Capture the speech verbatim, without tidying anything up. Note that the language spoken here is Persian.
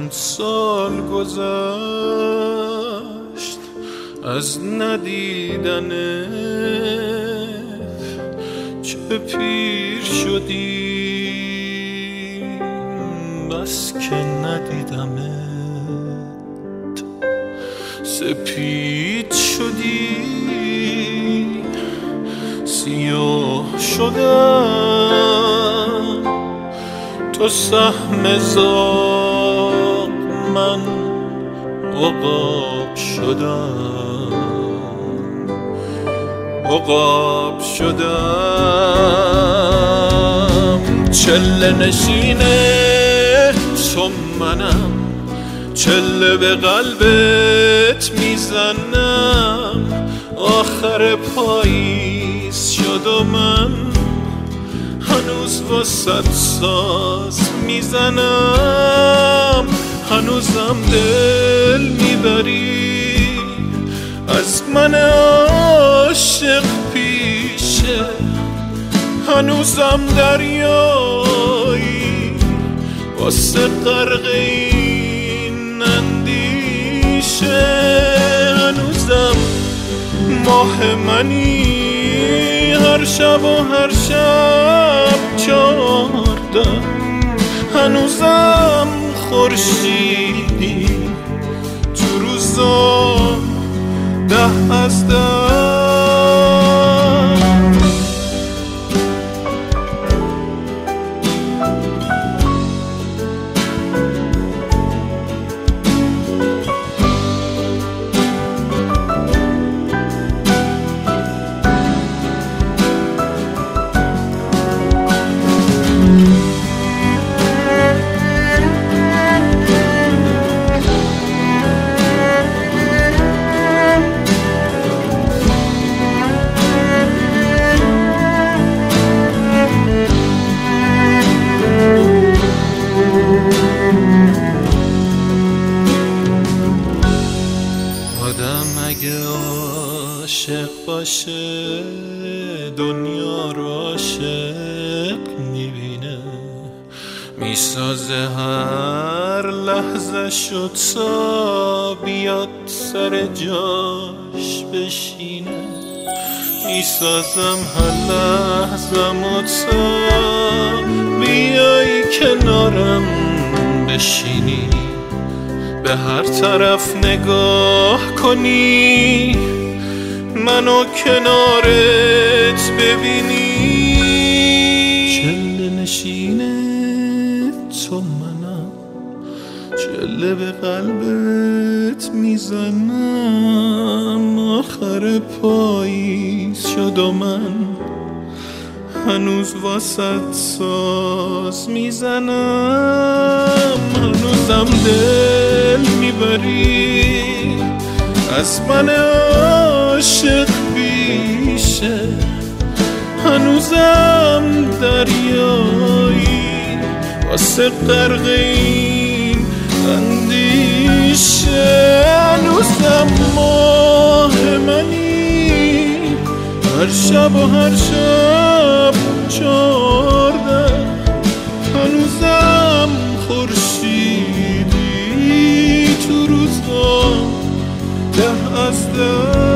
چند سال گذشت از ندیدنت، چه پیر شدی بس که ندیدمت، سپید شدی سیاه شدم، تو سهم زاغ من عقاب شدم، عقاب شدم. چله نشینه تو منم، چله به قلبت میزنم، آخر پاییز شد و من هنوز واسه ساز میزنم، هنوزم دل میبری از من عاشق پیشه، هنوزم دریایی واسه غرق این اندیشه، هنوزم ماه منی هر شب و هر شب چارده، هنوزم خورشیدی تو روزا ده از ده. اگه عاشق باشه دنیا رو عاشق میبینه، میسازه هر لحظه شد تا بیاد سر جاش بشینه، میسازم هر لحظه تا بیای کنارم بشینی، به هر طرف نگاه کنی منو کنارت ببینی. چله نشینه تو منم، چله به قلبت میزنم، آخر پاییز شد و من هنوز واسه ساز میزنم، هنوزم دل میبری از من عاشق بیشه، هنوزم دریایی واسه غرق این اندیشه، هنوزم ماه منی هر شب و هر شب چارده، هنوزم خورشیدی تو روزا ده از ده.